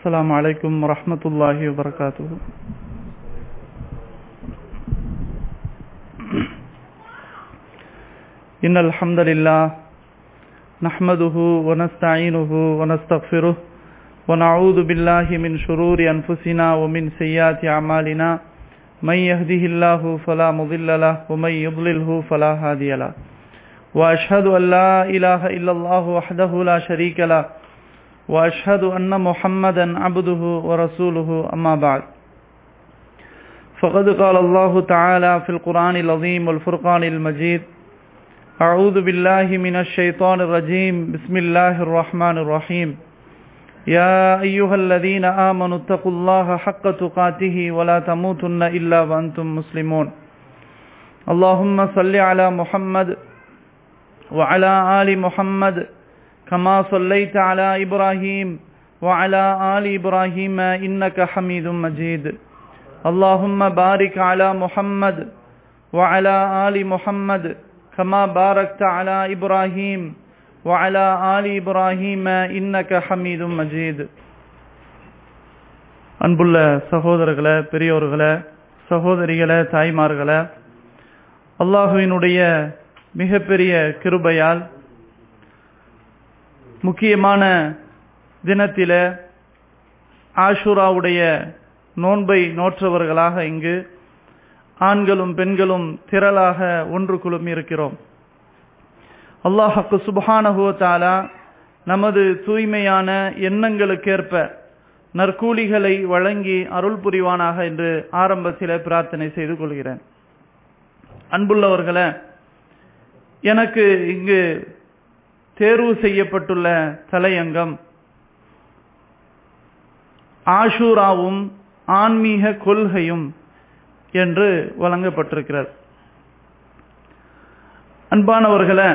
السلام عليكم ورحمة الله وبركاته. إن الحمد لله نحمده ونستعينه ونستغفره ونعوذ بالله من شرور أنفسنا ومن سيئات أعمالنا من يهده الله فلا مضل له ومن يضلله فلا هادي له وأشهد أن لا إله إلا الله وحده لا شريك له وأشهد أن محمدا عبده ورسوله أما بعد فقد قال الله تعالى في القرآن العظيم والفرقان المجيد أعوذ بالله من الشيطان الرجيم بسم الله الرحمن الرحيم يا أيها الذين آمنوا اتقوا الله حق تقاته ولا تموتن إلا وأنتم مسلمون اللهم صل على محمد وعلى آل محمد كما صليت على إبراهيم وعلى آل إبراهيم إنك حميد مجيد اللهم بارك على محمد وعلى آل محمد كما باركت على إبراهيم وعلى آل إبراهيم إنك حميد مجيد. அன்புள்ள சகோதரர்களே, பெரியோர்களே, சகோதரிகளே, தாய்மார்களே, அல்லாஹுவினுடைய மிகப்பெரிய கிருபையால் முக்கியமான தினத்திலே ஆஷூராவுடைய நோன்பை நோற்றவர்களாக இங்கு ஆண்களும் பெண்களும் திரளாக ஒன்று குழுமி இருக்கிறோம். அல்லாஹ் சுப்ஹானஹு வ தஆலா நமது தூய்மையான எண்ணங்களுக்கேற்ப நற்கூலிகளை வழங்கி அருள் புரிவானாக என்று ஆரம்பத்தில் பிரார்த்தனை செய்து கொள்கிறேன். அன்புள்ளவர்களே, எனக்கு இங்கு தேர்வு செய்யப்பட்டுள்ள தலையங்கம் ஆஷூராவும் ஆன்மீக கொள்கையும் என்று வழங்கப்பட்டிருக்கிறது. அன்பானவர்களே,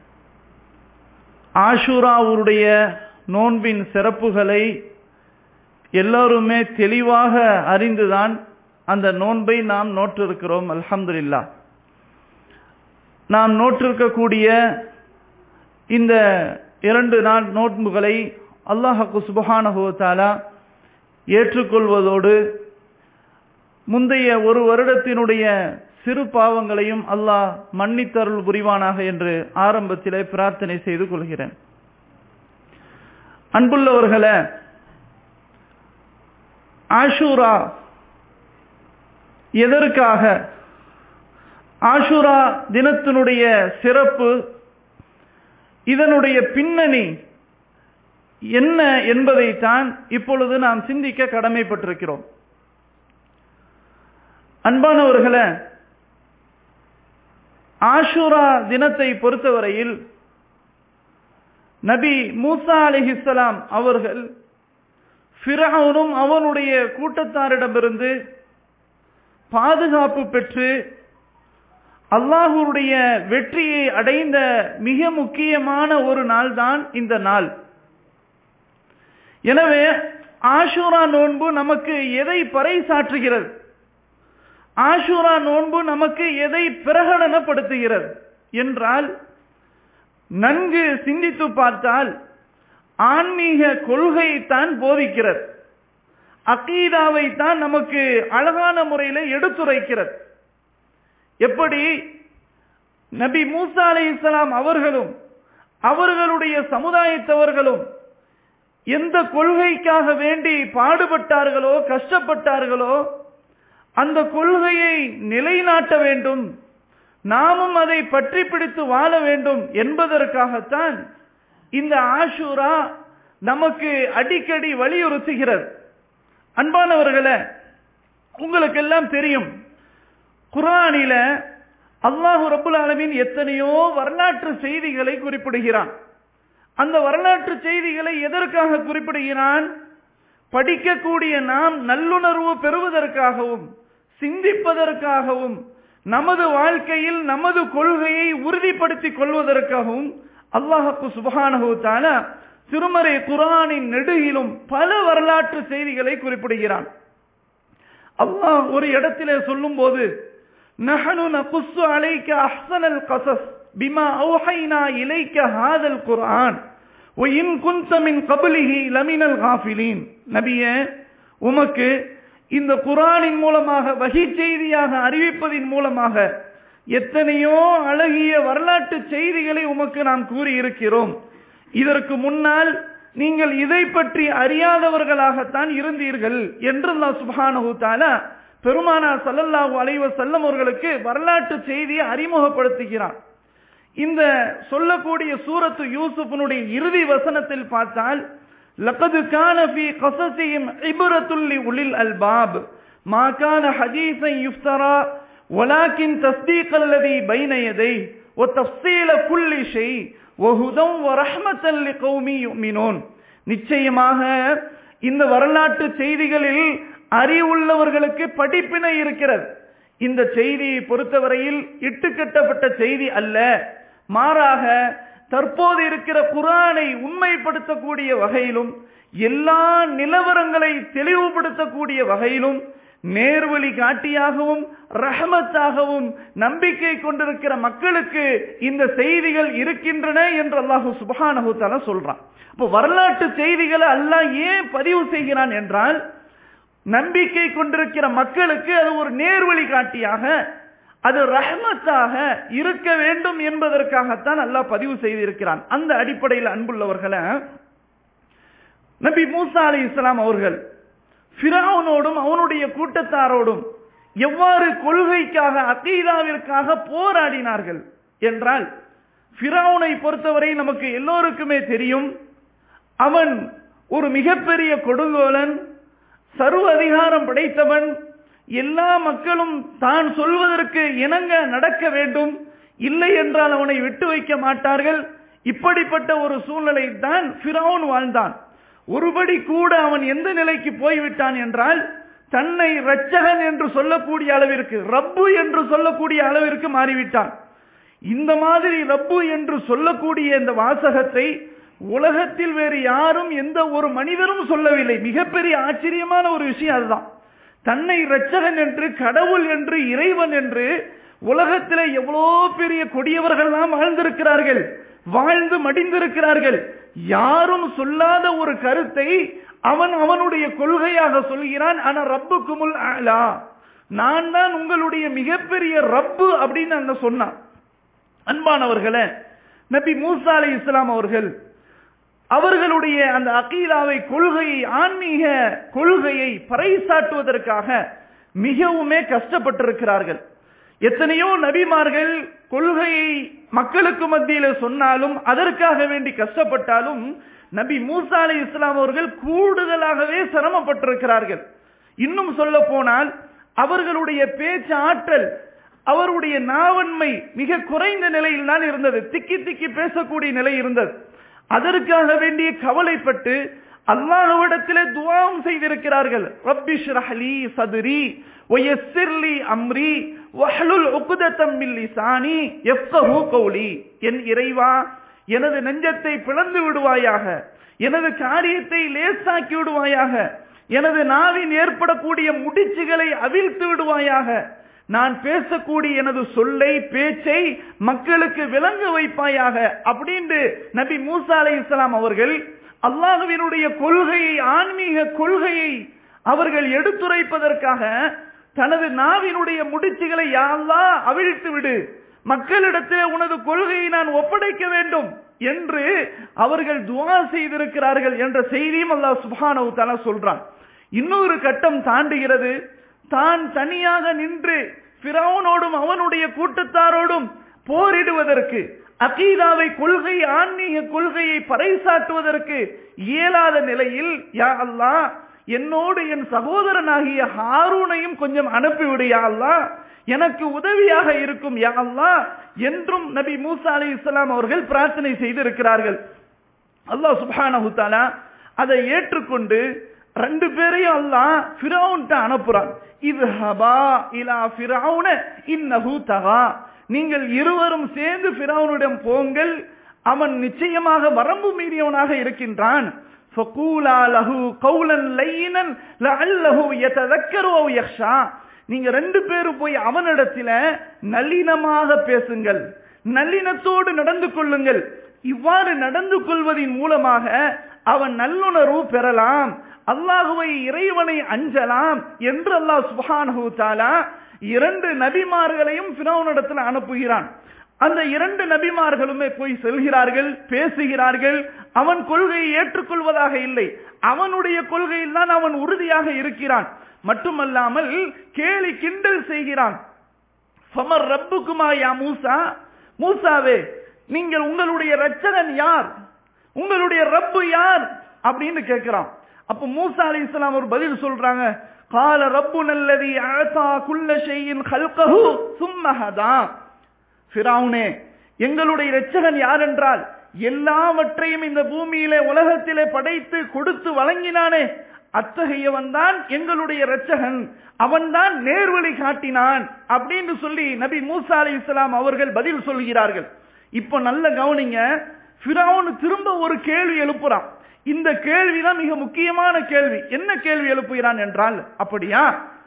ஆஷூராவுடைய நோன்பின் சிறப்புகளை எல்லோருமே தெளிவாக அறிந்துதான் அந்த நோன்பை நாம் நோற்றிருக்கிறோம். அல்ஹம்துலில்லாஹ். நாம் நோற்றிருக்கக்கூடிய இந்த 2 நாள் நோன்புகளை அல்லாஹ் சுப்ஹானஹு வ தஆலா ஏற்றுக்கொள்வதோடு முந்தைய ஒரு வருடத்தினுடைய சிறு பாவங்களையும் அல்லாஹ் மன்னித்தருள் புரிவானாக என்று ஆரம்பத்திலே பிரார்த்தனை செய்து கொள்கிறேன். அன்புள்ளவர்களே, ஆஷூரா எதற்காக, ஆஷூரா தினத்தினுடைய சிறப்பு, இதனுடைய பின்னணி என்ன என்பதைத்தான் இப்பொழுது நாம் சிந்திக்க கடமைப்பட்டிருக்கிறோம். அன்பானவர்களே, ஆஷூரா தினத்தை பொறுத்தவரையில் நபி மூசா அலைஹிஸ்ஸலாம் அவர்கள் ஃபிரௌனும் அவனுடைய கூட்டத்தாரிடமிருந்து பாதுகாப்பு பெற்று அல்லாஹ்வுடைய வெற்றியை அடைந்த மிக முக்கியமான ஒரு நாள் தான் இந்த நாள். எனவே ஆஷூரா நோன்பு நமக்கு எதை பறைசாற்றுகிறது, ஆஷூரா நோன்பு நமக்கு எதை பிரகடனப்படுத்துகிறது என்றால், நன்கு சிந்தித்து பார்த்தால் ஆன்மீக கொள்கையைத்தான் போதிக்கிறது, அகீதாவை தான் நமக்கு அழகான முறையில் எடுத்துரைக்கிறது. எப்படி நபி மூசா அலைஹிஸ்ஸலாம் அவர்களும் அவர்களுடைய சமுதாயத்தவர்களும் எந்த கொள்கைக்காக வேண்டி பாடுபட்டார்களோ, கஷ்டப்பட்டார்களோ, அந்த கொள்கையை நிலைநாட்ட வேண்டும், நாமும் அதை பற்றி பிடித்து வாழ வேண்டும் என்பதற்காகத்தான் இந்த ஆஷூரா நமக்கு அடிக்கடி வலியுறுத்துகிறது. அன்பானவர்களே, உங்களுக்கு எல்லாம் தெரியும், குர்ஆனில அல்லாஹ் ரப்புல் ஆலமீன் எத்தனையோ வரலாற்று செய்திகளை குறிப்பிடுகிறான். அந்த வரலாற்று செய்திகளை எதற்காக குறிப்பிடுகிறான்? படிக்கக்கூடிய நாம் நல்லுணர்வு பெறுவதற்காகவும் சிந்திப்பதற்காகவும் நமது வாழ்க்கையில் நமது கொள்கையை உறுதிப்படுத்திக் கொள்வதற்காகவும் அல்லாஹ் சுப்ஹானஹு வ தஆலா திருமறை குர்ஆனின் நெடுகிலும் பல வரலாற்று செய்திகளை குறிப்பிடுகிறான். அல்லாஹ் ஒரு இடத்திலே சொல்லும் போது, நஹனு நகுஸ்ஸு அலைக அஹ்ஸனல் கஸஸ் பிமா அவ்ஹைனா இலைக ஹாதல் குர்ஆன் وَإِن كُنتَ مِن قَبْلِهِ لَمِنَ الْغَافِلِينَ. நபியே, உமக்கு இந்த குர்ஆனின் மூலமாக வஹி செய்தியாக அறிவிப்பதின் மூலமாக எத்தனையோ அழகிய வரலாற்று செய்திகளை உமக்கு நாம் கூறி இருக்கிறோம். இதற்கு முன்னால் நீங்கள் இதை பற்றி அறியாதவர்களாகத்தான் இருந்தீர்கள் என்று அல்லாஹ் சுப்ஹானஹு தஆலா பெருமானார் ஸல்லல்லாஹு அலைஹி வஸல்லம் அவர்களுக்கு வரலாற்று செய்தியை அறிமுகப்படுத்துகிறார். இந்த சொல்லக்கூடிய சூரத்து யூசுஃபினுடைய இறுதி வசனத்தில் பார்த்தால், லகத் கான ஃபீ கஸஸிஹிம் இப்ரத்துல் லிஉலில் அல்பாப் மா கான ஹதீஸன் யுஃப்தரா வலாக்கின் தஸ்தீகல் லதீ பைன யதைஹி வ தஃஸீல குல்லி ஷை வ ஹுதன் வ ரஹ்மத்தன் லிகௌமி யுமினூன். நிச்சயமாக இந்த வரலாற்று செய்திகளில் அறிவுள்ளவர்களுக்கு படிப்பினை இருக்கிறது. இந்த செய்தியை பொறுத்தவரையில் இட்டுக்கட்டப்பட்ட செய்தி அல்ல, மாறாக தற்போது இருக்கிற குர்ஆனை உண்மைப்படுத்தக்கூடிய வகையிலும் எல்லா நிலவரங்களை தெளிவுபடுத்தக்கூடிய வகையிலும் நேர்வழி காட்டியாகவும் ரஹமத்தாகவும் நம்பிக்கை கொண்டிருக்கிற மக்களுக்கு இந்த செய்திகள் இருக்கின்றன என்று அல்லாஹ் சுப்ஹானஹு தஆலா சொல்றான். அப்போ வரலாற்று செய்திகளை அல்லாஹ் ஏன் பதிவு செய்கிறான் என்றால், நம்பிக்கை கொண்டிருக்கிற மக்களுக்கு அது ஒரு நேர்வழி காட்டியாக, அது ரஹ்மத்தாக இருக்க வேண்டும் என்பதற்காகத்தான் அல்லாஹ் பதிவு செய்திருக்கிறான். அந்த அடிப்படையில் அன்புள்ளவர்களே, நபி மூசா அலைஹிஸ்ஸலாம் அவர்கள் ஃபிரௌனோடும் அவனுடைய கூட்டத்தாரோடும் எவ்வாறு கொள்கைக்காக அகீதாவிற்காக போராடினார்கள் என்றால், ஃபிரௌனை பொறுத்தவரை நமக்கு எல்லோருக்குமே தெரியும், அவன் ஒரு மிகப்பெரிய கொடுங்கோலன், சர்வ அதிகாரம் படைத்தவன், எல்லா மக்களும் தான் சொல்வதற்கு இணங்க நடக்க வேண்டும், இல்லை என்றால் அவனை விட்டு வைக்க மாட்டார்கள். இப்படிப்பட்ட ஒரு சூழ்நிலை தான் ஃபிரௌன் வாழ்ந்தான். ஒருபடி கூட அவன் எந்த நிலைக்கு போய்விட்டான் என்றால், தன்னை இரட்சகன் என்று சொல்லக்கூடிய அளவிற்கு, ரப்பு என்று சொல்லக்கூடிய அளவிற்கு மாறிவிட்டான். இந்த மாதிரி ரப்பு என்று சொல்லக்கூடிய இந்த வாசகத்தை உலகத்தில் வேறு யாரும் எந்த ஒரு மனிதரும் சொல்லவில்லை. மிகப்பெரிய ஆச்சரியமான ஒரு விஷயம் அதுதான். தன்னை இரட்சகன் என்று, கடவுள் என்று, இறைவன் என்று உலகத்தில் எவ்வளோ பெரிய கொடியவர்கள்லாம் வாழ்ந்திருக்கிறார்கள், வாழ்ந்து மடிந்திருக்கிறார்கள். யாரும் சொல்லாத ஒரு கருத்தை அவனுடைய கொள்கையாக சொல்கிறான். ஆனா ரப்புக்குமுல் அலா, நான் தான் உங்களுடைய மிகப்பெரிய ரப்பு அப்படின்னு அந்த சொன்னான். அன்பானவர்களே, நபி மூசா அலைஹிஸ்ஸலாம் அவர்களுடைய அந்த அகீதாவை, கொள்கையை, ஆன்மீக கொள்கையை பறைசாற்றுவதற்காக மிகவுமே கஷ்டப்பட்டிருக்கிறார்கள். எத்தனையோ நபிமார்கள் கொள்கையை மக்களுக்கு மத்தியில் சொன்னாலும், அதற்காக வேண்டி கஷ்டப்பட்டாலும், நபி மூசா அலைஹிஸ்ஸலாம் அவர்கள் கூடுதலாகவே சிரமப்பட்டிருக்கிறார்கள். இன்னும் சொல்ல போனால் அவர்களுடைய பேச்சு ஆற்றல், அவருடைய நாவன்மை மிக குறைந்த நிலையில் தான் இருந்தது. திக்கி திக்கி பேசக்கூடிய நிலை இருந்தது. அதற்காக வேண்டிய கவலைப்பட்டு அல்லாஹ்விடத்திலே துஆவும் செய்திருக்கிறார்கள். ரப்பி ஷ்ரஹ் லீ சத்ரி வ யஸ்ஸிர் லீ அம்ரி வஹ்லுல் உக்தத்தம் மின் லிசானி யஃப்கஹு கௌலி. என் இறைவா, எனது நெஞ்சத்தை பிளந்து விடுவாயாக, எனது காரியத்தை லேசாக்கி விடுவாயாக, எனது நாவின் ஏற்படக்கூடிய முடிச்சுகளை அவிழ்த்து விடுவாயாக, நான் பேசக்கூடிய எனது சொல்லை, பேச்சை மக்களுக்கு விளங்க வைப்பாயாக அப்படின்னு நபி மூசா அலைஹிஸ்ஸலாம் அவர்கள் அல்லாஹ்வினுடைய கொள்கையை, ஆன்மீக கொள்கையை அவர்கள் எடுத்துரைப்பதற்காக தனது நாவினுடைய முடிச்சுகளை யா அல்லாஹ் அவிழ்த்து விடு, மக்களிடத்தில் உனது கொள்கையை நான் ஒப்படைக்க வேண்டும் என்று அவர்கள் துஆ செய்திருக்கிறார்கள் என்ற செய்தியும் அல்லாஹ் சுப்ஹானஹு தஆலா சொல்றான். இன்னொரு கட்டம் தாண்டுகிறது. தான் தனியாக நின்று ஃபிரௌனோடும் அவனுடைய கூட்டத்தாரோடும் போரிடுவதற்கு, அகீதாவை, கொள்கை, ஆன்மீக கொள்கையை பறைசாற்றுவதற்கு இயலாத நிலையில், யா அல்லாஹ், என்னோடு என் சகோதரனாகிய ஹாரூனையும் கொஞ்சம் அனுப்பிவிடு யா அல்லாஹ், எனக்கு உதவியாக இருக்கும் யா அல்லாஹ் என்றும் நபி மூசா அலைஹிஸ்ஸலாம் அவர்கள் பிரார்த்தனை செய்திருக்கிறார்கள். அல்லாஹ் சுப்ஹானஹு தஆலா அதை ஏற்றுக்கொண்டு ரெண்டு பேரையும் அல்லாஹ் ஃபிரௌன்ட்ட அனுப்புறான். இத்ஹபா இலா ஃபிரௌன இன்னஹு தகா, நீங்கள் இருவரும் சேர்ந்து ஃபிரௌனிடம் போங்கள், அவன் நிச்சயமாக வரம்பு மீறியவனாக இருக்கின்றான். ஃபகூலா லஹு கௌலன் லையினன் லஅல்லஹு யததக்கரு அவ் யக்ஷா, நீங்க ரெண்டு பேரும் போய் அவனிடத்தில் நல்லினமாக பேசுங்கள், நல்லினத்தோடு நடந்து கொள்ளுங்கள், இவ்வாறு நடந்து கொள்வதின் மூலமாக அவன் நல்லுணர்வு பெறலாம், அல்லாஹுவை இறைவனை அஞ்சலாம் என்று அல்லாஹ் சுப்ஹானஹு வ தஆலா 2 நபிமார்களையும் ஃபிரௌனிடத்தில் அனுப்புகிறான். அந்த 2 நபிமார்களுமே போய் செல்கிறார்கள், பேசுகிறார்கள். அவன் கொள்கையை ஏற்றுக்கொள்வதாக இல்லை, அவனுடைய கொள்கையில் தான் அவன் உறுதியாக இருக்கிறான். மட்டுமல்லாமல் கேலி கிண்டல் செய்கிறான். ஃபமர் ரப்புக்குமா யா மூசா, மூசாவே நீங்கள் உங்களுடைய இரட்சகன் யார், உங்களுடைய ரப்பு யார் அப்படின்னு கேட்கிறான். அப்ப மூசா அலைஹிஸ்ஸலாம் ஒரு பதில் சொல்றாங்க, கால ரப்புனல்லதி அஅதா குல்ல ஷைஇன் கல்கஹு சும்ம ஹதா. ஃபிரௌனே, எங்களுடைய இரட்சகன் யார் என்றால் எல்லாவற்றையும் இந்த பூமியிலே உலகத்திலே படைத்து கொடுத்து வழங்கினானே, அத்தகையவன் தான் எங்களுடைய இரட்சகன், அவன்தான் நேர்வழி காட்டினான் அப்படின்னு சொல்லி நபி மூசா அலைஹிஸ்ஸலாம் அவர்கள் பதில் சொல்கிறார்கள். இப்ப நல்ல கவனிங்க, ஃபிரௌன் திரும்ப ஒரு கேள்வி எழுப்புறான். இந்த கேள்விதான் மிக முக்கியமான கேள்வி. என்ன கேள்வி எழுப்புகிறான் என்றால், அப்படியா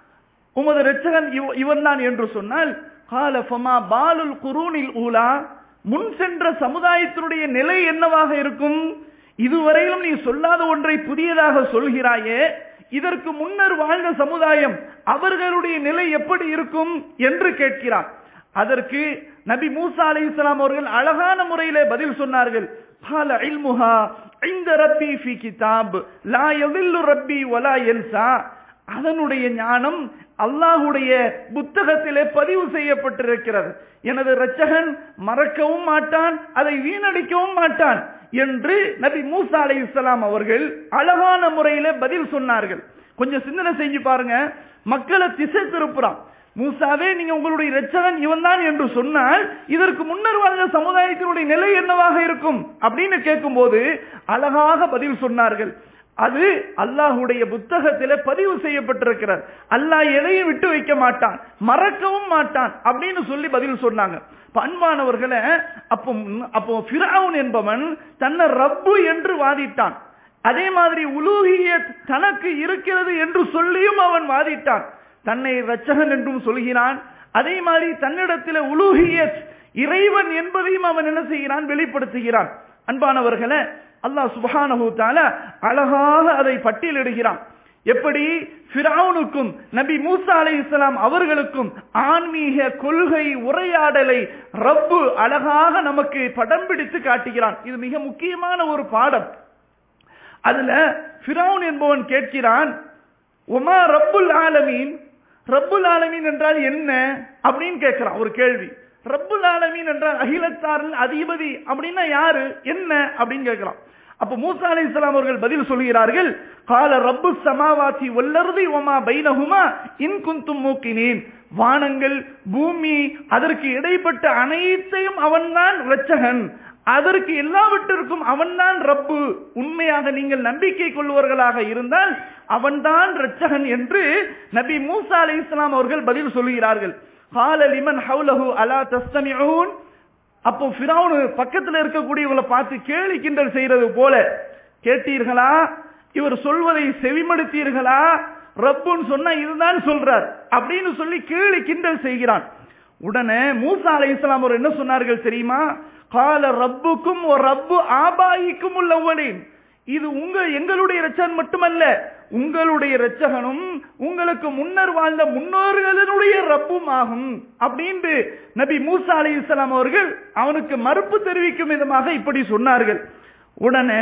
உமது இரட்சகன் இவன் தான் என்று சொன்னால், கால ஃபமா பாலுல் குரூனில் ஊலா, முன் சென்ற சமுதாயத்தினுடைய நிலை என்னவாக இருக்கும், இதுவரையிலும் நீ சொல்லாத ஒன்றை புதியதாக சொல்கிறாயே, இதற்கு முன்னர் வாழ்ந்த சமுதாயம் அவர்களுடைய நிலை எப்படி இருக்கும் என்று கேட்கிறான். அதற்கு நபி மூசா அலைஹிஸ்ஸலாம் அவர்கள் அழகான முறையிலே பதில் சொன்னார்கள். قال علمها عند ربي في كتاب لا يضل ربي ولا ينسى. அதனுடைய ஞானம் அல்லாஹ்வுடைய புத்தகத்திலே பதிவு செய்யப்பட்டிருக்கிறது. எனது இரட்சகன் மறக்கவும் மாட்டான், அதை வீணடிக்கவும் மாட்டான் என்று நபி மூசா அலைஹிஸ்ஸலாம் அவர்கள் அழகான முறையிலே பதில் சொன்னார்கள். கொஞ்சம் சிந்தனை செஞ்சு பாருங்க, மக்களை திசை திருப்புறான். மூசாவே நீங்க உங்களுடைய இரட்சகன் இவன் தான் என்று சொன்னால் இதற்கு முன்னர் வாழ்ந்த சமுதாயத்தினுடைய நிலை என்னவாக இருக்கும் அப்படின்னு கேட்கும் போது அழகாக பதில் சொன்னார்கள். அது அல்லாஹ்வுடைய புத்தகத்திலே பதிவு செய்யப்பட்டிருக்கிறது, அல்லாஹ் எதையும் விட்டு வைக்க மாட்டான், மறக்கவும் மாட்டான் அப்படின்னு சொல்லி பதில் சொன்னாங்க. அன்பானவர்களே, அப்போ ஃபிரௌன் என்பவன் தன்னை ரப்பு என்று வாதிட்டான். அதே மாதிரி உலூஹியத் தனக்கு இருக்கிறது என்று சொல்லியும் அவன் வாதிட்டான். தன்னை இரட்சகன் என்றும் சொல்கிறான். அதே மாதிரி தன்னிடத்தில் உலூஹியத் இறைவன் என்பதையும் அவன் என்ன செய்கிறான், வெளிப்படுத்துகிறான். அன்பானவர்களே, அல்லாஹ் சுப்ஹானஹு வ தஆலா அழகாக அதை பட்டியலிடுகிறான். எப்படி ஃபிரௌனுக்கும் நபி மூசா அலைஹிஸ்ஸலாம் அவர்களுக்கும் ஆன்மீக கொள்கை உரையாடலை ரப்பு அழகாக நமக்கு படம் பிடித்து காட்டுகிறான். இது மிக முக்கியமான ஒரு பாடம். அதுல ஃபிரௌன் என்பவன் கேட்கிறான், உமா ரப்புல் ஆலமீன், ரப்புல் ஆலமீன் என்றால் என்ன அப்படின்னு கேட்கிறான். ஒரு கேள்வி. ரப்புல் ஆலமீன் என்றால் அகிலத்தாரின் அதிபதி அப்படின்னா யாரு, என்ன அப்படின்னு கேட்கிறான். அப்ப மூசா அலைஹிஸ்ஸலாம் அவர்கள் பதில் சொல்கிறார்கள், கால ரப்பு ஸமாவாதி வல் அர்தி வமா பைனஹுமா இன் குன்தும் மூகினீன். வானங்கள் பூமி அதற்கு இடைப்பட்ட அனைத்தையும் அவன்தான் இரட்சகன், அதற்கு எல்லாவற்றிற்கும் அவன்தான் ரப்பு, உண்மையாக நீங்கள் நம்பிக்கை கொள்வர்களாக இருந்தால் அவன்தான் இரட்சகன் என்று நபி மூசா அலைஹிஸ்ஸலாம் அவர்கள் பதில் சொல்கிறார்கள். கால லிமன் ஹவுலஹு அலா தஸ்தமிஊன். அப்போ ஃபிரௌன் பக்கத்தில் இருக்கக்கூடியவங்களை பார்த்து கேலி கிண்டல் செய்யறது போல, கேட்டீர்களா, இவர் சொல்வதை செவிமடுத்தீர்களா, ரப்புன்னு சொன்னா இதுதான் சொல்றார் அப்படின்னு சொல்லி கேலி கிண்டல் செய்கிறான். உடனே மூசா அலைஹிஸ்ஸலாம் அவர் என்ன சொன்னார்கள் தெரியுமா, கால ரப்புக்கும் ரப்பு ஆபாயிக்கும் உள்ளவனின். இது எங்களுடைய இரட்சகன் மட்டுமல்ல, உங்களுடைய இரட்சகனும் உங்களுக்கு முன்னர் வாழ்ந்த முன்னோர்களுடைய ரப்பும் ஆகும் அப்படின்னு நபி மூசா அலைஹிஸ்ஸலாம் அவர்கள் அவனுக்கு மறுப்பு தெரிவிக்கும் விதமாக இப்படி சொன்னார்கள். உடனே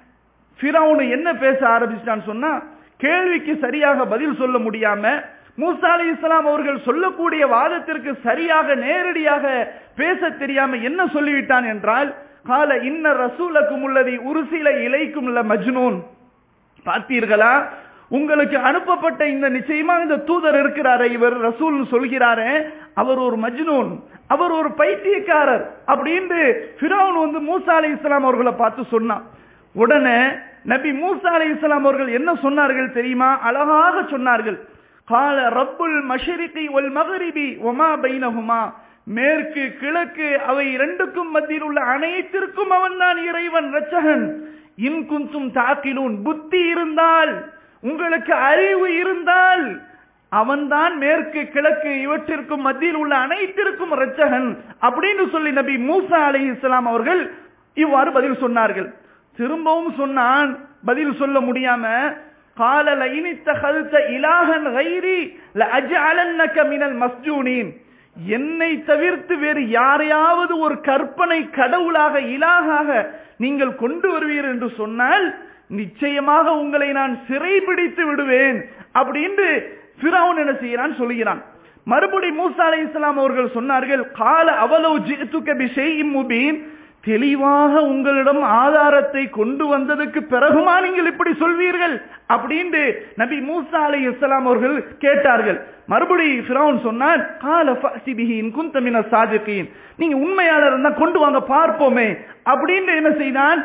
ஃபிரௌன் என்ன பேச ஆரம்பிச்சான்னு சொன்னா, கேள்விக்கு சரியாக பதில் சொல்ல முடியாம மூசா அலைஹிஸ்ஸலாம் அவர்கள் சொல்லக்கூடிய வாதத்திற்கு சரியாக நேரடியாக பேச தெரியாம என்ன சொல்லிவிட்டான் என்றால், கால இன்ன ரசூலக்கும் உள்ளதி உருசில இலைக்கும் உள்ள மஜ்னூன். பார்த்தீர்களா, உங்களுக்கு அனுப்பப்பட்ட இந்த நிச்சயமா இந்த தூதர் இருக்கிறாரே, இவர் ரசூல் சொல்கிறாரே, அவர் ஒரு மஜ்னூன், அவர் ஒரு பைத்தியக்காரர் அப்படின்னு ஃபிரௌன் மூசா அலைஹிஸ்ஸலாம் அவர்களை பார்த்து சொன்னான். உடனே நபி மூசா அலைஹிஸ்ஸலாம் அவர்கள் என்ன சொன்னார்கள் தெரியுமா, அழகாக சொன்னார்கள். கால ரப்புல் மஷ்ரிகி வல் மக்ரிபி வமா பைனஹுமா. மேற்கு கிழக்கு அவை இரண்டுக்கும் மத்தியில் உள்ள அனைத்திற்கும் அவன்தான் இறைவன், இரட்சகன். இன் குன்தும் தாக்கிலூன், புத்தி இருந்தால், உங்களுக்கு அறிவு இருந்தால், அவன்தான் மேற்கு கிழக்கு இவற்றிற்கும் மத்தியில் உள்ள அனைத்திற்கும் இரட்சகன் அப்படின்னு சொல்லி நபி மூசா அலைஹிஸ்ஸலாம் அவர்கள் இவ்வாறு பதில் சொன்னார்கள். திரும்பவும் சொன்னான், பதில் சொல்ல முடியாம, قال لئن اتخذت إلها غيري لأجعلنك من المسجونين. என்னை தவிர்த்து வேறு யாரையாவது ஒரு கற்பனை கடவுளாக இலாகாக நீங்கள் கொண்டு வருவீர் என்று சொன்னால் நிச்சயமாக உங்களை நான் சிறைபிடித்து விடுவேன் அப்படின்னு ஃபிரௌன் என்ன செய்யறான் சொல்கிறான். மறுபடி மூசா அலைஹிஸ்ஸலாம் அவர்கள் சொன்னார்கள், கால அவலோ ஜிஅதுக பிஷைஇம் முபீன், தெளிவாக உங்களிடம் ஆதாரத்தை கொண்டு வந்ததுக்கு பிறகுமா நீங்கள் இப்படி சொல்வீர்கள் அப்படின்னு நபி மூசா அலைஹிஸ்ஸலாம் அவர்கள் கேட்டார்கள். மறுபடி ஃபிரௌன் சொன்னான், கால ஃபஅதி பிஹி இன் குன்த மினஸ் சாதிகீன், நீங்க உண்மையாளர் இருந்தா கொண்டு வாங்க பார்ப்போமே அப்படின்னு என்ன செய்தான்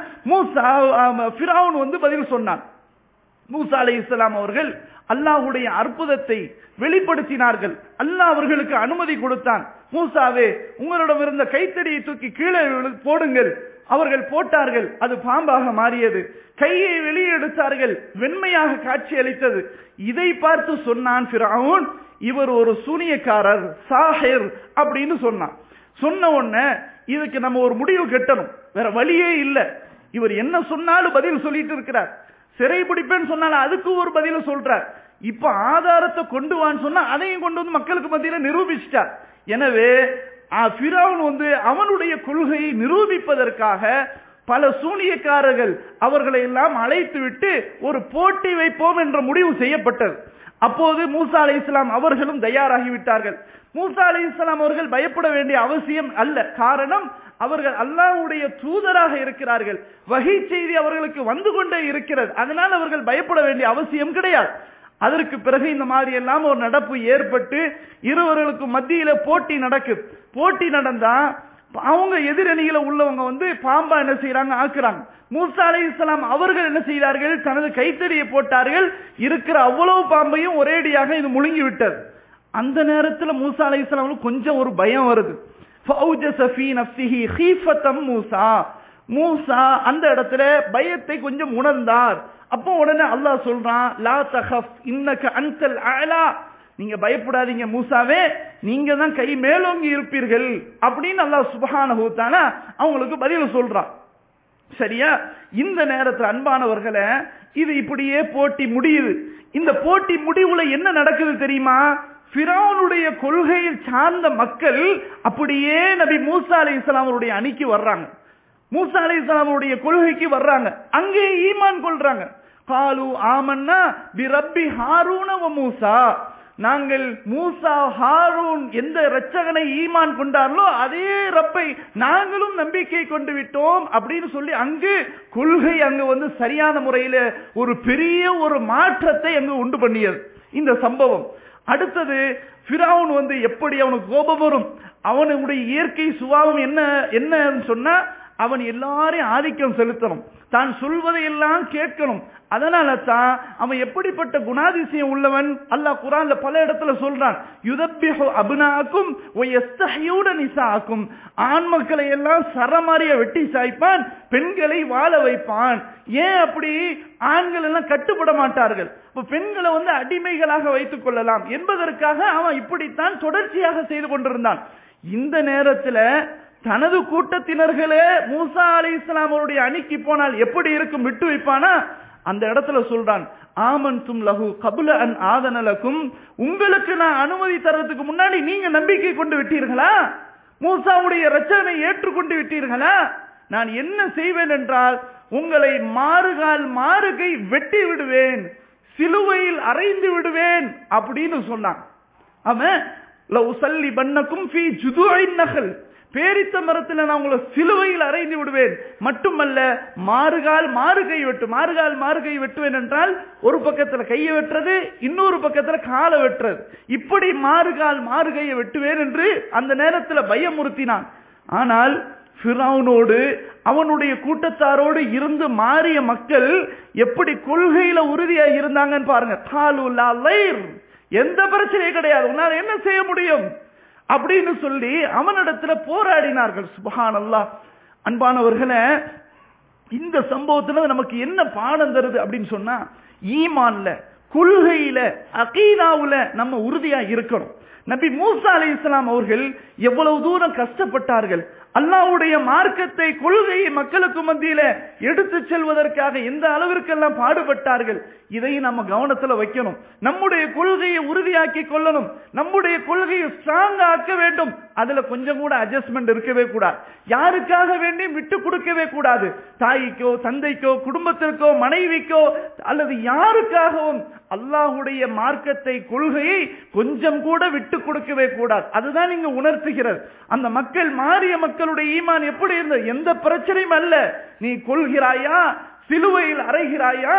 ஃபிரௌன் பதில் சொன்னான். மூசா அலைஹிஸ்ஸலாம் அவர்கள் அல்லாஹ்வுடைய அற்புதத்தை வெளிப்படுத்தினார்கள். அல்லாஹ் அவர்களுக்கு அனுமதி கொடுத்தான். மூசாவே, உங்களிடம் இருந்த கைத்தடியை தூக்கி கீழே போடுங்கள். அவர்கள் போட்டார்கள், அது பாம்பாக மாறியது. கையை வெளியே எடுத்தார்கள், வெண்மையாக காட்சி அளித்தது. இதை பார்த்து சொன்னான் ஃபிரௌன், இவர் ஒரு சூனியக்காரர், சாஹிர் அப்படின்னு சொன்னான். சொன்ன உடனே இதுக்கு நம்ம ஒரு முடிவு கட்டணும், வேற வழியே இல்லை. இவர் என்ன சொன்னாலும் பதில் சொல்லிட்டு இருக்கிறார். சிறை பிடிப்பேன்னு சொன்னாலும் அதுக்கு ஒரு பதில சொல்றார். இப்ப ஆதாரத்தை கொண்டு வான்னு சொன்னா அதையும் கொண்டு வந்து மக்களுக்கு மத்தியில நிரூபிச்சிட்டார். எனவே ஃபிரௌன் அவனுடைய கொள்கையை நிரூபிப்பதற்காக பல சூனியக்காரர்கள் அவர்களை எல்லாம் அழைத்து விட்டு ஒரு போட்டி வைப்போம் என்ற முடிவு செய்யப்பட்டது. அப்போது மூசா அலைஹிஸ்ஸலாம் அவர்களும் தயாராகிவிட்டார்கள். மூசா அலைஹிஸ்ஸலாம் அவர்கள் பயப்பட வேண்டிய அவசியம் அல்ல. காரணம், அவர்கள் அல்லாஹ்வுடைய தூதராக இருக்கிறார்கள். வஹீ செய்தி அவர்களுக்கு வந்து கொண்டே இருக்கிறது. அதனால் அவர்கள் பயப்பட வேண்டிய அவசியம் கிடையாது. அதற்கு பிறகு இந்த மாதிரி எல்லாம் ஒரு நடப்பு ஏற்பட்டு இருவர்களுக்கு மத்தியில போட்டி நடக்குது. போட்டி நடந்தா அவங்க எதிரணியில உள்ளவங்க பாம்பா என்ன செய்யறாங்க, ஆக்குறாங்க. மூசா அலைஹிஸ்ஸலாம் அவர்கள் என்ன செய்தார்கள், தனது கைத்தடியை போட்டார்கள். இருக்கிற அவ்வளவு பாம்பையும் ஒரேடியாக இது முழுங்கி விட்டது. அந்த நேரத்தில் மூசா அலைஹிஸ்ஸலாம் கொஞ்சம் ஒரு பயம் வருது. மூசா அந்த இடத்துல பயத்தை கொஞ்சம் உணர்ந்தார். அப்போ உடனே அல்லாஹ் சொல்றான், லா தகஃப் இன்னக அன்தல் அலா, நீங்க பயப்படாதீங்க மூசாவே, நீங்க தான் கை மேலோங்கி இருப்பீர்கள் அப்படின்னு அல்லாஹ் சுப்ஹானஹு வ தஆலா அவங்களுக்கு பதில் சொல்றான். சரியா? இந்த நேரத்தில் அன்பானவர்களே, இது இப்படியே போட்டி முடியுது. இந்த போட்டி முடிவுல என்ன நடக்குது தெரியுமா? ஃபிரௌனுடைய கொள்கையில் சார்ந்த மக்கள் அப்படியே நபி மூசா அலைஹிஸ்ஸலாம் அவருடைய அணிக்கு வர்றாங்க. மூசா அலைஹிஸ்ஸலாம் அவருடைய கொள்கைக்கு வர்றாங்க. அங்கே ஈமான் கொள்றாங்க. காலு ஆமன்னா பி ரப்பி ஹாரூன வ மூசா, நாங்கள் மூசா ஹாரூன் எந்த இரட்சகனை ஈமான் கொண்டார்களோ அதே ரப்பை நாங்களும் நம்பிக்கை கொண்டு விட்டோம் அப்படின்னு சொல்லி அங்கு கொள்கை அங்கு சரியான முறையில ஒரு பெரிய ஒரு மாற்றத்தை அங்கு உண்டு பண்ணியது இந்த சம்பவம். அடுத்தது ஃபிரௌன் எப்படி அவனுக்கு கோபம் வரும், அவனுடைய இயற்கை சுபாவம் என்னன்னு சொன்னா அவன் எல்லாரையும் ஆதிக்கம் செலுத்தணும், தான் சொல்வதை எல்லாம் கேட்கணும். அதனால தான் அவன் எப்படிப்பட்ட குணாதிசயம் உள்ளவன் அல்லாஹ் குர்ஆன்ல பல இடத்துல சொல்றான், யுதப்பிஹு அப்னாக்கும் வ யஸ்தஹியூன நிசாக்கும், ஆண் மக்களை எல்லாம் சரமாரியா வெட்டி சாய்ப்பான், பெண்களை வாழ வைப்பான். ஏன் அப்படி? ஆண்கள் எல்லாம் கட்டுப்பட மாட்டார்கள், பெண்களை அடிமைகளாக வைத்துக் கொள்ளலாம் என்பதற்காக அவன் இப்படித்தான் தொடர்ச்சியாக செய்து கொண்டிருந்தான். இந்த நேரத்தில் தனது கூட்டத்தினர்களே மூசா அலைஹிஸ்ஸலாம் அவருடைய அணிக்கு போனால் எப்படி இருக்கும், விட்டு வைப்பானா? அந்த இடத்துல சொல்றான், ஆமன்தும் லஹு கபுல அன் ஆதனலக்கும், உங்களுக்கு நான் அனுமதி தரதுக்கு முன்னாடி நீங்க நம்பிக்கை கொண்டு விட்டீர்களா? மூசாவுடைய இரட்சகனை ஏற்றுக்கொண்டு விட்டீர்களா? நான் என்ன செய்வேன் என்றால் உங்களை மாறுகால் மாறுகை வெட்டி விடுவேன், சிலுவையில் அறைந்து விடுவேன் அப்படின்னு சொன்னான். அவன் லவ் சல்லி பன்னக்கும் ஃபீ ஜுதுஇன் நஹல், பேரித்த மரத்தில் நான் உங்களை சிலுவையில் அறைந்து விடுவேன். மட்டுமல்ல, மாறுகால் மாறுகை வெட்டு, மாறுகால் மாறுகை வெட்டுவேன் என்றால் ஒரு பக்கத்தில் கையை வெட்டுறது, இன்னொரு பக்கத்தில் காலை வெட்டுறது, இப்படி மாறுகால் மாறுகையை வெட்டுவேன் என்று அந்த நேரத்தில் பயமுறுத்தினான். ஆனால் ஃபிரௌனோடு அவனுடைய கூட்டத்தாரோடு இருந்து மாறிய மக்கள் எப்படி கொள்கையில உறுதியா இருந்தாங்கன்னு பாருங்க. காலு லா லைர், எந்த பிரச்சனையும் கிடையாது, உன்னால என்ன செய்ய முடியும் அப்படின்னு சொல்லி அவனிடத்துல போராடினார்கள். சுப்ஹானல்லாஹ். அன்பானவர்களே, இந்த சம்பவத்துல நமக்கு என்ன பாடம் தருது அப்படின்னு சொன்னா, ஈமான்ல, கொள்கையில, அகீதாவுல நம்ம உறுதியா இருக்கணும். நபி மூசா அலைஹிஸ்ஸலாம் அவர்கள் எவ்வளவு தூரம் கஷ்டப்பட்டார்கள், அல்லாஹ்வுடைய மார்க்கத்தை, கொள்கையை மக்களுக்கு மத்தியில எடுத்து செல்வதற்காக எந்த அளவிற்கெல்லாம் பாடுபட்டார்கள். இதையும் நம்ம கவனத்துல வைக்கணும். நம்முடைய கொள்கையை உறுதியாக்கி கொள்ளணும். நம்முடைய கொள்கையை ஸ்ட்ராங் ஆக்க வேண்டும். அதுல கொஞ்சம் கூட அட்ஜஸ்ட்மெண்ட் இருக்கவே கூடாது. யாருக்காக வேண்டி விட்டு கொடுக்கவே கூடாது. தாய்க்கோ, தந்தைக்கோ, குடும்பத்திற்கோ, மனைவிக்கோ அல்லது யாருக்காகவும் அல்லாஹ்வுடைய மார்க்கத்தை, கொள்கையை கொஞ்சம் கூட விட்டு கொடுக்கவே கூடாது. அதுதான் இங்க உணர்த்துகிறது. அந்த மக்கள், மாறிய மக்களுடைய ஈமான் எப்படி இருந்தது? எந்த பிரச்சனையும் அல்ல. நீ கொள்கிறாயா, சிலுவையில் அறைகிறாயா,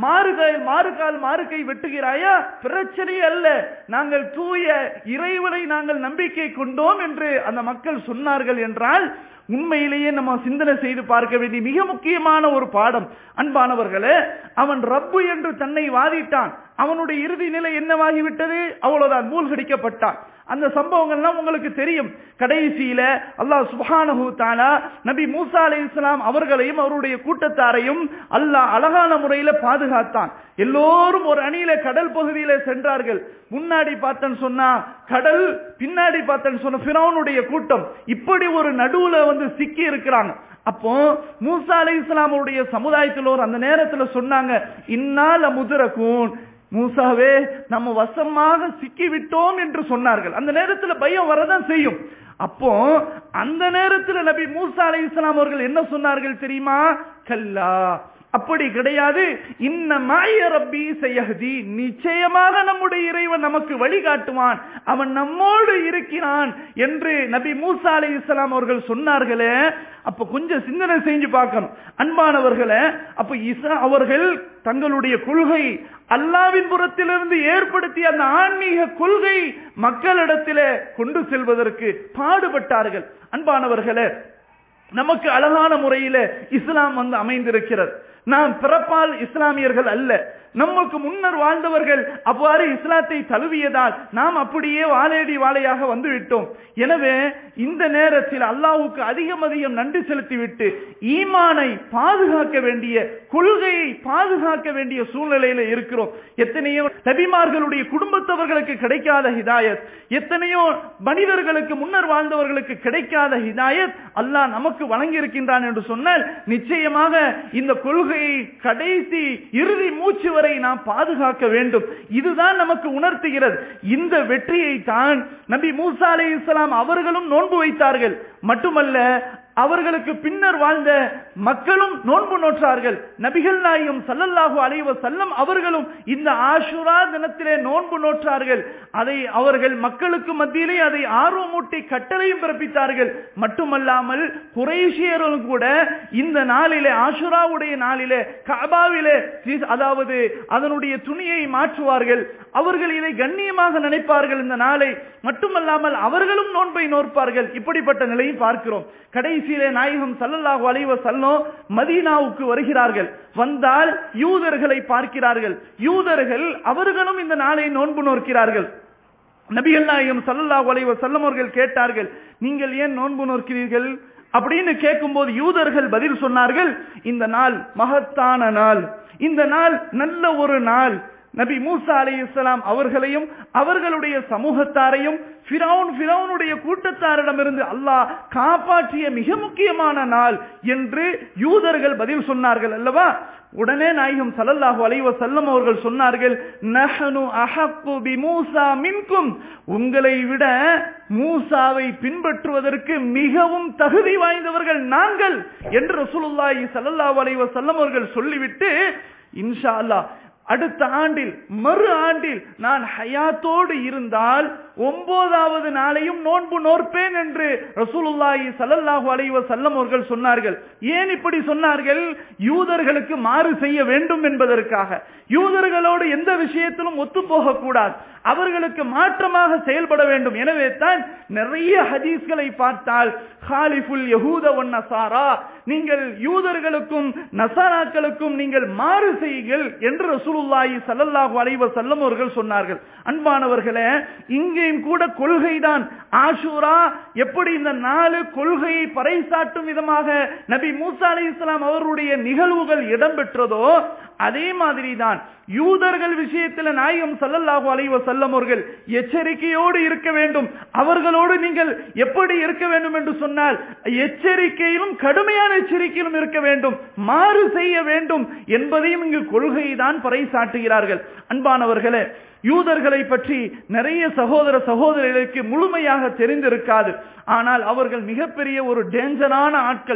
மாறுகை வெட்டுகிறாயா, பிரச்சனை அல்ல. நாங்கள் தூய இறைவனை நாங்கள் நம்பிக்கை கொண்டோம் என்று அந்த மக்கள் சொன்னார்கள் என்றால் உண்மையிலேயே நம்ம சிந்தனை செய்து பார்க்க வேண்டிய மிக முக்கியமான ஒரு பாடம். அன்பானவர்களே, அவன் ரப்பு என்று தன்னை வாதிட்டான். அவனுடைய இறுதி நிலை என்னவாகிவிட்டது? அவ்வளவுதான், மூழ்கடிக்கப்பட்டான். அந்த சம்பவங்கள்லாம் உங்களுக்கு தெரியும். கடைசியில அல்லாஹ் சுப்ஹானஹு தஆலா நபி மூசா அலைஹிஸ்ஸலாம் அவர்களையும் அவருடைய கூட்டத்தாரையும் அல்லாஹ் அழகான முறையில பாதுகாத்தான். எல்லோரும் ஒரு அணியில கடல் பகுதியில சென்றார்கள். முன்னாடி பார்த்தேன்னு சொன்னா கடல், பின்னாடி பார்த்தேன்னு சொன்ன ஃபிரௌனுடைய கூட்டம். இப்படி ஒரு நடுவுல சிக்கி இருக்கிறாங்க. அப்போ மூசா அலைஹிஸ்ஸலாமுடைய சமுதாயத்தில் அந்த நேரத்துல சொன்னாங்க, இன்னால முதரகூன், மூசாவே நம்ம வசமாக சிக்கி விட்டோம் என்று சொன்னார்கள். அந்த நேரத்தில் பயம் வரதான் செய்யும். அப்போ அந்த நேரத்தில் நபி மூசா அலைஹிஸ்ஸலாம் அவர்கள் என்ன சொன்னார்கள் தெரியுமா? கல்லா, அப்படி கிடையாது. இன்ன மாய ரப்பி சயஹ்தி, நிச்சயமாக நம்முடைய இறைவன் நமக்கு வழிகாட்டுவான், அவன் நம்மோடு இருக்கிறான் என்று நபி மூசா அலைஹிஸ்ஸலாம் அவர்கள் சொன்னார்களே. அப்ப கொஞ்சம் சிந்தனை செஞ்சு பார்க்கணும் அன்பானவர்களே. அப்ப ஈசா அவர்கள் தங்களுடைய கொள்கை, அல்லாவின் புறத்திலிருந்து ஏற்படுத்திய அந்த ஆன்மீக கொள்கை மக்களிடத்திலே கொண்டு செல்வதற்கு பாடுபட்டார்கள். அன்பானவர்களே, நமக்கு அழகான முறையில இஸ்லாம் அமைந்திருக்கிறது. நாம் பிறப்பால் இஸ்லாமியர்கள் அல்ல. நமக்கு முன்னர் வாழ்ந்தவர்கள் அவ்வாறு இஸ்லாத்தை தழுவியதால் நாம் அப்படியே வாழையடி வாழையாக வந்துவிட்டோம். எனவே இந்த நேரத்தில் அல்லாஹ்வுக்கு அதிகம் நன்றி செலுத்திவிட்டு ஈமானை பாதுகாக்க வேண்டிய, கொள்கையை பாதுகாக்க வேண்டிய சூழ்நிலையில இருக்கிறோம். எத்தனையோ நபிமார்களுடைய குடும்பத்தவர்களுக்கு கிடைக்காத ஹிதாயத், எத்தனையோ மனிதர்களுக்கு முன்னர் வாழ்ந்தவர்களுக்கு கிடைக்காத ஹிதாயத் அல்லாஹ் நமக்கு வழங்கி இருக்கின்றான் என்று சொன்னால் நிச்சயமாக இந்த கொள்கையை கடைசி இறுதி மூச்சு வரை நாம் பாதுகாக்க வேண்டும். இதுதான் நமக்கு உணர்த்துகிறது. இந்த வெற்றியை தான் நபி மூசா அலைஹிஸ்ஸலாம் அவர்களும் நோன்பு வைத்தார்கள். மட்டுமல்ல, அவர்களுக்கு பின்னர் வாழ்ந்த மக்களும் நோன்பு நோற்றார்கள். நபிகள் நாயகம் ஸல்லல்லாஹு அலைஹி வஸல்லம் அவர்களும் இந்த ஆஷுரா தினத்திலே நோன்பு நோற்றார்கள். அதை அவர்கள் மக்களுக்கு மத்தியிலே அதை ஆர்வமூட்டி கட்டளையும் பிறப்பித்தார்கள். மட்டுமல்லாமல் குறைஷியர்களும் கூட இந்த நாளிலே, ஆஷுராவுடைய நாளிலே கஅபாவிலே, அதாவது அதனுடைய துணியை மாற்றுவார்கள். அவர்கள் இதை கண்ணியமாக நினைப்பார்கள் இந்த நாளை. மட்டுமல்லாமல் அவர்களும் நோன்பை நோற்பார்கள். இப்படிப்பட்ட நிலையை பார்க்கிறோம். கடைசியிலே நாயகம் ஸல்லல்லாஹு அலைஹி வஸல்லம் மதீனாவுக்கு வருகிறார்கள். வந்தால் யூதர்களை பார்க்கிறார்கள். யூதர்கள் அவர்களும் இந்த நாளை நோன்பு நோக்கிறார்கள். நபிகள் நாயகம் ஸல்லல்லாஹு அலைஹி வஸல்லம் அவர்கள் கேட்டார்கள், நீங்கள் ஏன் நோன்பு நோக்கிறீர்கள் அப்படின்னு கேட்கும்போது யூதர்கள் பதில் சொன்னார்கள், இந்த நாள் மகத்தான நாள், இந்த நாள் நல்ல ஒரு நாள். நபி மூசா அலைஹிஸ்ஸலாம் அவர்களையும் அவர்களுடைய சமூகத்தாரையும் ஃபிரௌனுடைய கூட்டத்தாரிடமிருந்து அல்லாஹ் காப்பாற்றிய மிக முக்கியமான நாள் என்று யூதர்கள் பதில் சொன்னார்கள் அல்லவா? உடனே நாயகம் ஸல்லல்லாஹு அலைஹி வஸல்லம் அவர்கள் சொன்னார்கள், நஹ்னு அஹக்கு பிமூசா மின்கும், உங்களை விட மூசாவை பின்பற்றுவதற்கு மிகவும் தகுதி வாய்ந்தவர்கள் நாங்கள் என்று ரசூலுல்லாஹி ஸல்லல்லாஹு அலைஹி வஸல்லம் அவர்கள் சொல்லிவிட்டு, இன்ஷா அல்லாஹ் அடுத்த ஆண்டில், மறு ஆண்டில் நான் ஹயாத்தோடு இருந்தால் 9வது நாளையும் நோன்பு நோற்பேன் என்று ரசூலுல்லாஹி ஸல்லல்லாஹு அலைஹி வஸல்லம் அவர்கள் சொன்னார்கள். ஏன் இப்படி சொன்னார்கள்? யூதர்களுக்கு மாறு செய்ய வேண்டும் என்பதற்காக. யூதர்களோடு எந்த விஷயத்திலும் ஒத்து போகக்கூடாது, அவர்களுக்கு மாற்றமாக செயல்பட வேண்டும். எனவே தான் நிறைய ஹதீஸ்களை பார்த்தால் ஹாலிஃபுல் யஹூத வன் நஸாரா, நீங்கள் யூதர்களுக்கும் நஸாராக்களுக்கும் நீங்கள் மாறு செய்யுங்கள் என்று ரசூலுல்லாஹி ஸல்லல்லாஹு அலைஹி வஸல்லம் அவர்கள் சொன்னார்கள். அன்பானவர்களே, இங்கே இங்கேயும் கூட கொள்கைதான். ஆஷூரா எப்படி இந்த 4 கொள்கையை பறைசாட்டும் விதமாக நபி மூசா அலைஹிஸ்ஸலாம் அவருடைய நிகழ்வுகள் இடம்பெற்றதோ அதே மாதிரிதான் யூதர்கள் விஷயத்தில் நாயகம் ஸல்லல்லாஹு அலைஹி வஸல்லம் அவர்கள் எச்சரிக்கையோடு இருக்க வேண்டும். அவர்களோடு நீங்கள் எப்படி இருக்க வேண்டும் என்று சொன்னால் எச்சரிக்கையிலும் கடுமையான எச்சரிக்கையிலும் இருக்க வேண்டும், மாறு செய்ய வேண்டும் என்பதையும் இங்கு கொள்கையை தான் பறைசாட்டுகிறார்கள். அன்பானவர்களே, யூதர்களை பற்றி நிறைய சகோதர சகோதரிகளுக்கு முழுமையாக தெரிந்திருக்காது. ஆனால் அவர்கள் மிகப்பெரிய ஒரு டேஞ்சரான ஆட்கள்.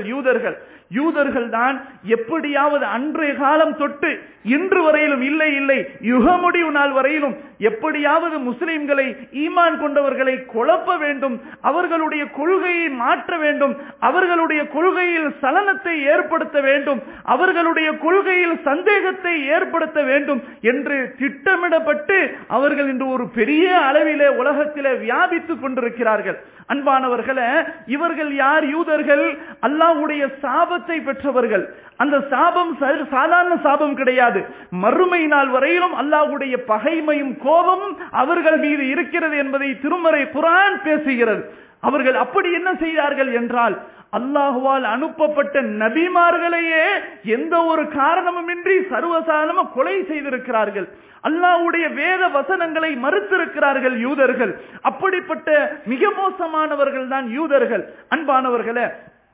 யூதர்கள் தான் எப்படியாவது அன்றைய காலம் தொட்டு இன்று வரையிலும் இல்லை யுக முடிவு நாள் வரையிலும் எப்படியாவது முஸ்லிம்களை, ஈமான் கொண்டவர்களை குழப்ப வேண்டும், அவர்களுடைய கொள்கையை மாற்ற வேண்டும், அவர்களுடைய கொள்கையில் சலனத்தை ஏற்படுத்த வேண்டும், அவர்களுடைய கொள்கையில் சந்தேகத்தை ஏற்படுத்த வேண்டும் என்று திட்டமிடப்பட்டு அவர்கள் இன்று ஒரு பெரிய அளவிலே உலகத்திலே வியாபித்துக் கொண்டிருக்கிறார்கள். அன்பானவர்களே, இவர்கள் யார்? யூதர்கள் அல்லாஹ்வுடைய சாபத்தை பெற்றவர்கள். அந்த சாபம் சாதாரண சாபம் கிடையாது. மறுமை நாள் வரையிலும் அல்லாஹ்வுடைய பகைமையும் கோபமும் அவர்கள் மீது இருக்கிறது என்பதை திருமறை குர்ஆன் பேசுகிறது. அவர்கள் அப்படி என்ன செய்தார்கள் என்றால், அல்லாஹ்வால் அனுப்பப்பட்ட நபிமார்களையே எந்த ஒரு காரணமுமின்றி சர்வசாதாரணமாக கொலை செய்திருக்கிறார்கள். அல்லாஹ்வுடைய வேத வசனங்களை மறுத்திருக்கிறார்கள் யூதர்கள். அப்படிப்பட்ட மிக மோசமானவர்கள் தான் யூதர்கள். அன்பானவர்களே,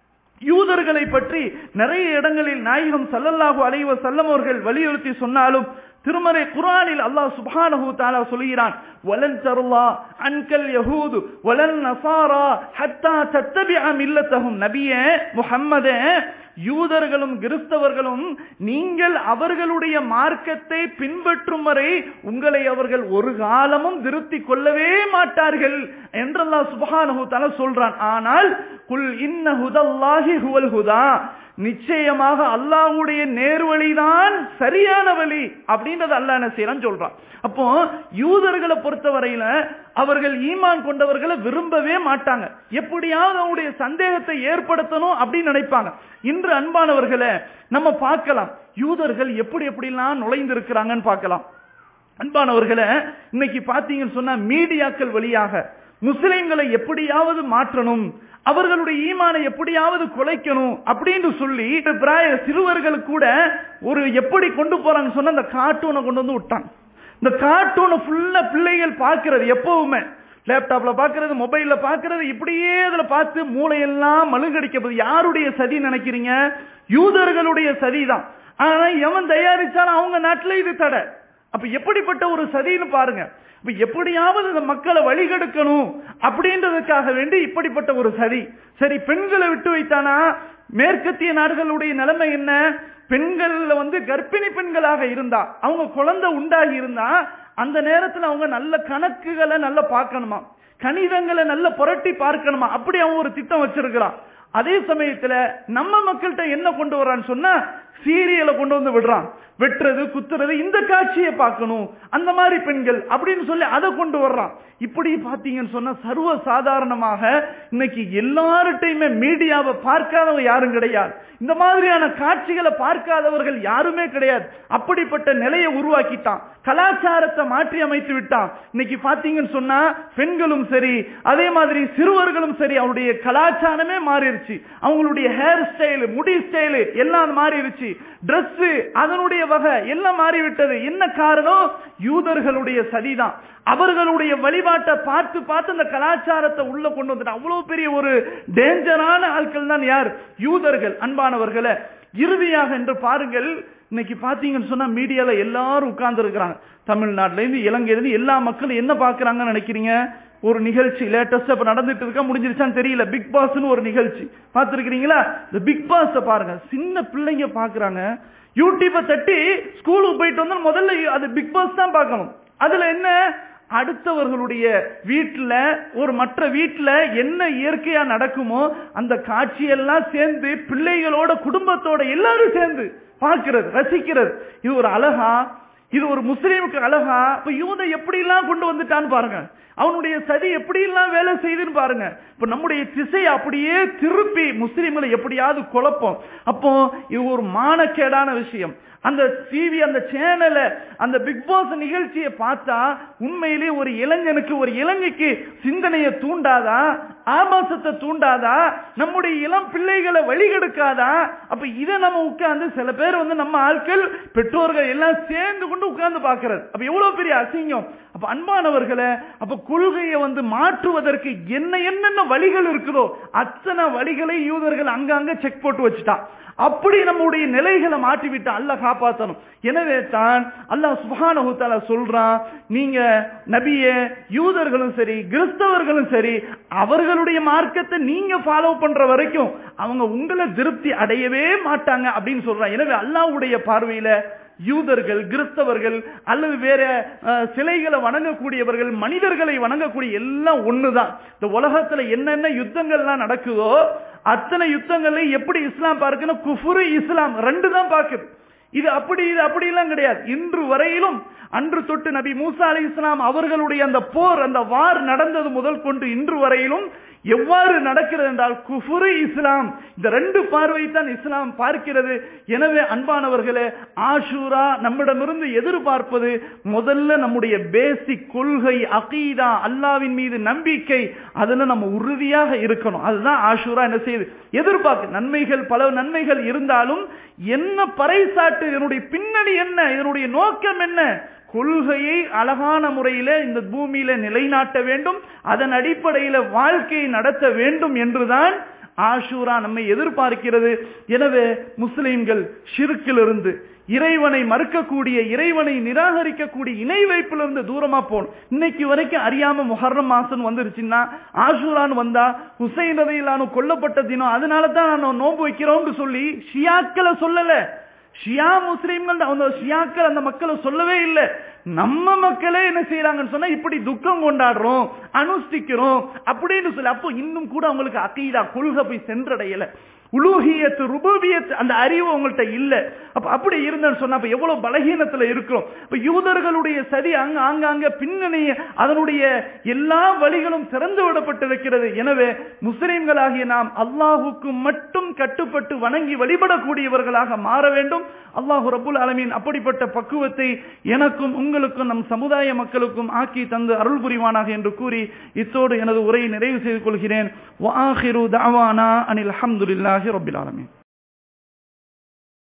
யூதர்களை பற்றி நிறைய இடங்களில் நாயகம் ஸல்லல்லாஹு அலைஹி வஸல்லம் அவர்கள் வலியுறுத்தி சொன்னாலும் திருமறை குர்ஆனில் அல்லாஹ் சுப்ஹானஹு வ தஆலா சொல்கிறான், வலன் தர்லா அன்கல் யஹூது வலன் நஸாரா ஹத்தா தத்தபிஅ மில்லத்தஹும். நபியே முஹம்மதே, யூதர்களும் கிறிஸ்தவர்களும் நீங்கள் அவர்களுடைய மார்க்கத்தை பின்பற்றும் வரை உங்களை அவர்கள் ஒரு காலமும் திருப்தி கொள்ளவே மாட்டார்கள் என்று அல்லாஹ் சுப்ஹானஹு வ தஆலா சொல்றான். ஆனால் குல் இன்ன ஹுதல்லாஹி ஹுவல் ஹுதா, நிச்சயமாக அல்லாஹ்வுடைய நேர்வழிதான் சரியான வழி அப்படின்றது அல்லாஹ் என்ன செய்யறான்னு சொல்றான். அப்போ யூதர்களை பொறுத்தவரையில அவர்கள் ஈமான் கொண்டவர்களை விரும்பவே மாட்டாங்க. எப்படியாவது அவங்களுடைய சந்தேகத்தை ஏற்படுத்தணும் அப்படின்னு நினைப்பாங்க. இன்று அன்பானவர்களை நம்ம பார்க்கலாம், யூதர்கள் எப்படி எப்படிலாம் நுழைந்து இருக்கிறாங்கன்னு பார்க்கலாம். அன்பானவர்களை, இன்னைக்கு பாத்தீங்கன்னு சொன்னா மீடியாக்கள் வழியாக முஸ்லிம்களை எப்படியாவது மாற்றணும், அவர்களுடைய ஈமானை எப்படியாவது குலைக்கணும் அப்படின்னு சொல்லி பிராய சிறுவர்கள் கூட ஒரு எப்படி கொண்டு போறாங்க சொன்ன அந்த கார்ட்டூனை கொண்டு வந்து விட்டாங்க. இந்த கார்ட்டூனை ஃபுல்லா பிள்ளைகள் பார்க்கிறது, எப்பவுமே லேப்டாப்ல பார்க்கிறது, மொபைல்ல பார்க்கிறது, இப்படியே அதுல பார்த்து மூளையெல்லாம் மழுங்கடிக்கப்படுது. யாருடைய சதி நினைக்கிறீங்க? யூதர்களுடைய சதிதான். ஆனா எவன் தயாரிச்சாலும் அவங்க நாட்டில் இது தடை. அப்ப எப்படிப்பட்ட ஒரு சதின்னு பாருங்க. இப்ப எப்படியாவது இந்த மக்களை வழிகெடுக்கணும் அப்படின்றதுக்காக வேண்டி இப்படிப்பட்ட ஒரு சதி. சரி, பெண்களை விட்டு வைத்தானா? மேற்கத்திய நாடுகளுடைய நிலைமை என்ன? பெண்கள் கர்ப்பிணி பெண்களாக இருந்தா, அவங்க குழந்தை உண்டாகி இருந்தா, அந்த நேரத்தில் அவங்க நல்ல கணக்குகளை நல்லா பார்க்கணுமா, கணிதங்களை நல்ல புரட்டி பார்க்கணுமா, அப்படி அவங்க ஒரு திட்டம் வச்சிருக்கிறான். அதே சமயத்துல நம்ம மக்கள்கிட்ட என்ன கொண்டு வர்றான்னு சொன்னா, சீரியலை கொண்டு வந்து விடுறான். வெட்டுறது, குத்துறது, இந்த காட்சியை பார்க்கணும், அந்த மாதிரி பெண்கள் அப்படின்னு சொல்லி அதை கொண்டு வர்றான். இப்படி பாத்தீங்கன்னு சொன்னா சர்வ சாதாரணமாக இன்னைக்கு எல்லார்ட்டையுமே மீடியாவை பார்க்காதவங்க யாரும் கிடையாது. இந்த மாதிரியான காட்சிகளை பார்க்காதவர்கள் யாருமே கிடையாது. அப்படிப்பட்ட நிலையை உருவாக்கிட்டான். கலாச்சாரத்தை மாற்றி அமைத்து விட்டான். இன்னைக்கு பாத்தீங்கன்னு சொன்னா பெண்களும் சரி, அதே மாதிரி சிறுவர்களும் சரி, அவருடைய கலாச்சாரமே மாறிடுச்சு. அவங்களுடைய ஹேர் ஸ்டைல், முடி ஸ்டைல் எல்லாம் மாறிடுச்சு. டிரெஸ், அதனுடைய வகை எல்லாம் மாறிவிட்டது. என்ன காரணம்? யூதர்களுடைய சதிதான். அவர்களுடைய வழிபாட்டை பார்த்து பார்த்து அந்த கலாச்சாரத்தை உள்ள கொண்டு வந்துட்டு அவ்வளவு பெரிய ஒரு டேஞ்சரான ஆட்கள் தான் யார்? யூதர்கள். அன்பானவர்களே, இறுதியாக என்று பாருங்கள், இன்னைக்கு பாத்தீங்கன்னு சொன்னா மீடியால எல்லாரும் உட்கார்ந்து இருக்கிறாங்க. தமிழ்நாட்டில இருந்து இலங்கையில இருந்து எல்லா மக்களும் என்ன பாக்குறாங்கன்னு நினைக்கிறீங்க? ஒரு நிகழ்ச்சி லேட்டஸ்டா இப்ப நடந்துட்டு இருக்கா, முடிஞ்சிருச்சான்னு தெரியல, பிக் பாஸ்னு ஒரு நிகழ்ச்சி பார்த்திருக்கிறீங்களா? இந்த பிக் பாஸ் பாருங்க, சின்ன பிள்ளைங்க பாக்குறாங்க. யூடியூபை தட்டி ஸ்கூலுக்கு போயிட்டு வந்தா முதல்ல அது பிக் பாஸ் தான் பார்க்கணும். அதுல என்ன, அடுத்தவர்களுடைய வீட்டுல ஒரு மற்ற வீட்டுல என்ன இயற்கையா நடக்குமோ அந்த காட்சியெல்லாம் சேர்ந்து பிள்ளைகளோட குடும்பத்தோட எல்லாரும் சேர்ந்து பார்க்கிறது, ரசிக்கிறது. இது ஒரு அழகா? இது ஒரு முஸ்லீமுக்கு அழகா? இப்ப யூத எப்படி எல்லாம் கொண்டு வந்துட்டான்னு பாருங்க, அவனுடைய சதி எப்படி எல்லாம் வேலை செய்துன்னு பாருங்க. இப்ப நம்முடைய திசை அப்படியே திருப்பி முஸ்லிம்களை எப்படியாவது குழப்பம். அப்போ இது ஒரு மானக்கேடான விஷயம். அந்த டிவி, அந்த சேனல, அந்த பிக் பாஸ் நிகழ்ச்சியை பார்த்தா உண்மையிலே ஒரு இளைஞனுக்கு, ஒரு இளைஞனுக்கு சிந்தனையை தூண்டாதா? ஆபாசத்தை தூண்டாதா? நம்முடைய இளம் பிள்ளைகளை வழிகெடுக்காதா? அப்ப இதை நம்ம உட்கார்ந்து சில பேர் நம்ம ஆட்கள் பெற்றோர்கள் எல்லாம் சேர்ந்து கொண்டு உட்கார்ந்து பார்க்கிறது. அப்ப எவ்வளவு பெரிய அசிங்கம். அப்ப அன்பானவர்களை, அப்ப கொள்கையை மாற்றுவதற்கு என்னென்ன வழிகள் இருக்குதோ அத்தனை வழிகளை யூதர்கள் அங்கங்க செக் போட்டு வச்சுட்டான். அப்படி நம்முடைய நிலைகளை மாற்றிவிட்டு அல்லாஹ் காப்பாற்றணும். எனவே தான் அல்லாஹ் சுப்ஹானஹு வ தஆலா சொல்றான், நீங்க நபியே, யூதர்களும் சரி கிறிஸ்தவர்களும் சரி அவர்களுடைய மார்க்கத்தை நீங்க ஃபாலோ பண்ற வரைக்கும் அவங்க உங்களை திருப்தி அடையவே மாட்டாங்க அப்படின்னு சொல்றான். எனவே அல்லாஹ்வுடைய பார்வையில யூதர்கள், கிறிஸ்தவர்கள் அல்லது வேற சிலைகளை வணங்கக்கூடியவர்கள், மனிதர்களை வணங்கக்கூடிய எல்லாம் ஒண்ணுதான். இந்த உலகத்துல என்னென்ன யுத்தங்கள்லாம் நடக்குதோ அத்தனை யுத்தங்களை எப்படி இஸ்லாம் பார்க்கணும்? குஃப்ரு, இஸ்லாம் ரெண்டு தான் பார்க்குது. இது அப்படி எல்லாம் கிடையாது. இன்று வரையிலும் அன்று தொட்டு நபி மூசா அலைஹிஸ்ஸலாம் அவர்களுடைய அந்த போர், அந்த வார் நடந்தது முதல் கொண்டு இன்று வரையிலும் எவ்வாறு நடக்கிறது என்றால் குஃப்ரு, இஸ்லாம், இந்த ரெண்டு பார்வை தான் இஸ்லாம் பார்க்கிறது. எனவே அன்பானவர்களே, ஆஷூரா நம்மிடமிருந்து எதிர்பார்ப்பது முதல்ல நம்முடைய பேசிக் கொள்கை, அகீதா, அல்லாஹ்வின் மீது நம்பிக்கை, அதுல நம்ம உறுதியாக இருக்கணும். அதுதான் ஆஷூரா என்ன செய்யுது, எதிர்பார்க்க. நன்மைகள், பல நன்மைகள் இருந்தாலும் என்ன பறைசாட்டு, இதனுடைய பின்னணி என்ன, இதனுடைய நோக்கம் என்ன? கொள்கையை அழகான முறையில இந்த பூமியில நிலைநாட்ட வேண்டும், அதன் அடிப்படையில வாழ்க்கையை நடத்த வேண்டும் என்றுதான் ஆஷூரா நம்மை எதிர்பார்க்கிறது. எனவே முஸ்லிம்கள் ஷிர்க்கிலிருந்து, இறைவனை மறுக்கக்கூடிய, இறைவனை நிராகரிக்கக்கூடிய இணை வைப்பிலிருந்து தூரமா போகணும். இன்னைக்கு வரைக்கும் அறியாம முஹர்ரம் மாசம் வந்துருச்சுன்னா, ஆஷூரான்னு வந்தா ஹுசைன் ரலியல்லாஹு அன்ஹு கொல்லப்பட்ட தினம், அதனால தான் நான் நோன்பு வைக்கிறோம்னு சொல்லி ஷியாக்களை சொல்லல. ஷியா முஸ்லிம்கள் அந்த ஷியாக்கள் அந்த மக்களை சொல்லவே இல்லை. நம்ம மக்களே என்ன செய்யறாங்கன்னு சொன்னா இப்படி துக்கம் கொண்டாடுறோம், அனுஷ்டிக்கிறோம் அப்படின்னு சொல்லி. அப்போ இன்னும் கூட அவங்களுக்கு அகீதா, கொள்கை போய் சென்றடையல. உலூஹியத், ருபூபியத் அந்த அறிவு உங்கள்கிட்ட இல்ல. அப்ப அப்படி இருந்தேன்னு சொன்னா அப்ப எவ்வளவு பலகீனத்துல இருக்கிறோம். இப்ப யூதர்களுடைய சதி ஆங்காங்க பின்னணி, அதனுடைய எல்லா வழிகளும் திறந்து விடப்பட்டிருக்கிறது. எனவே முஸ்லிம்களாகிய நாம் அல்லாஹுக்கு மட்டும் கட்டுப்பட்டு வணங்கி வழிபடக்கூடியவர்களாக மாற வேண்டும். அல்லாஹு ரப்புல் ஆலமீன் அப்படிப்பட்ட பக்குவத்தை எனக்கும் உங்களுக்கும் நம் சமுதாய மக்களுக்கும் ஆக்கி தந்து அருள் புரிவானாக என்று கூறி இத்தோடு எனது உரையை நிறைவு செய்து கொள்கிறேன். வஆகிரு தஅவானா அனில் ஹம்துலில்லாஹி ரப்பில் ஆலமீன்.